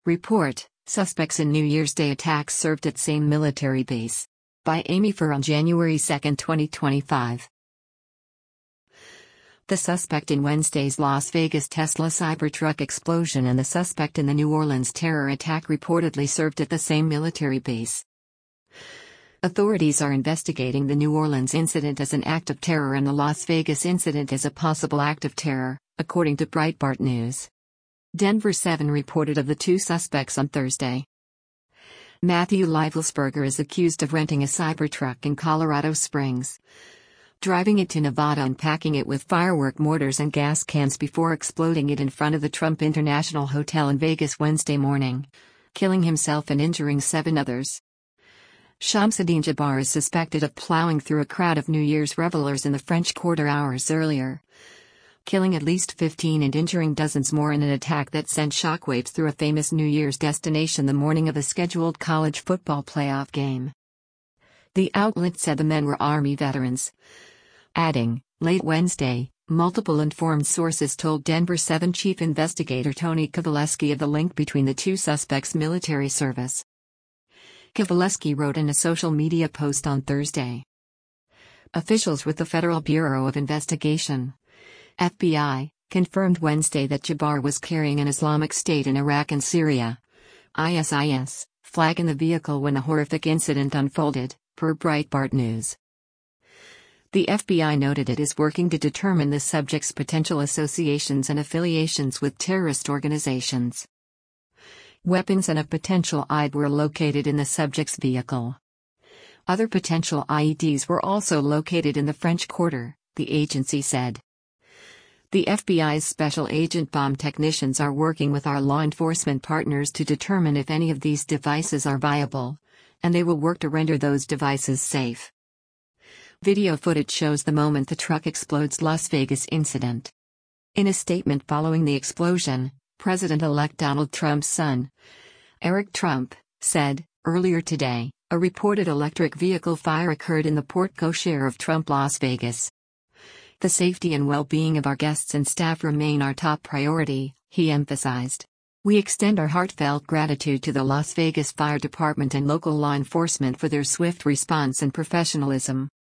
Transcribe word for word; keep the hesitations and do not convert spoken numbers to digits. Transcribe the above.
Report: Suspects in New Year's Day attacks served at same military base. By Amy Fur on January second, twenty twenty-five. The suspect in Wednesday's Las Vegas Tesla Cybertruck explosion and the suspect in the New Orleans terror attack reportedly served at the same military base. Authorities are investigating the New Orleans incident as an act of terror and the Las Vegas incident as a possible act of terror, according to Breitbart News. Denver seven reported of the two suspects on Thursday. Matthew Livelsberger is accused of renting a Cybertruck in Colorado Springs, driving it to Nevada and packing it with firework mortars and gas cans before exploding it in front of the Trump International Hotel in Vegas Wednesday morning, killing himself and injuring seven others. Shamsuddin Jabbar is suspected of plowing through a crowd of New Year's revelers in the French Quarter hours earlier, killing at least fifteen and injuring dozens more in an attack that sent shockwaves through a famous New Year's destination the morning of a scheduled college football playoff game. The outlet said the men were Army veterans, adding, late Wednesday, multiple informed sources told Denver seven Chief Investigator Tony Kowaleski of the link between the two suspects' military service. Kowaleski wrote in a social media post on Thursday. Officials with the Federal Bureau of Investigation, F B I, confirmed Wednesday that Jabbar was carrying an Islamic State in Iraq and Syria, I S I S, flag in the vehicle when the horrific incident unfolded, per Breitbart News. The F B I noted it is working to determine the subject's potential associations and affiliations with terrorist organizations. Weapons and a potential I E D were located in the subject's vehicle. Other potential I E Ds were also located in the French Quarter, the agency said. The F B I's special agent bomb technicians are working with our law enforcement partners to determine if any of these devices are viable, and they will work to render those devices safe. Video footage shows the moment the truck explodes. Las Vegas incident. In a statement following the explosion, President-elect Donald Trump's son, Eric Trump, said, earlier today, a reported electric vehicle fire occurred in the porte cochere of Trump Las Vegas. The safety and well-being of our guests and staff remain our top priority, he emphasized. We extend our heartfelt gratitude to the Las Vegas Fire Department and local law enforcement for their swift response and professionalism.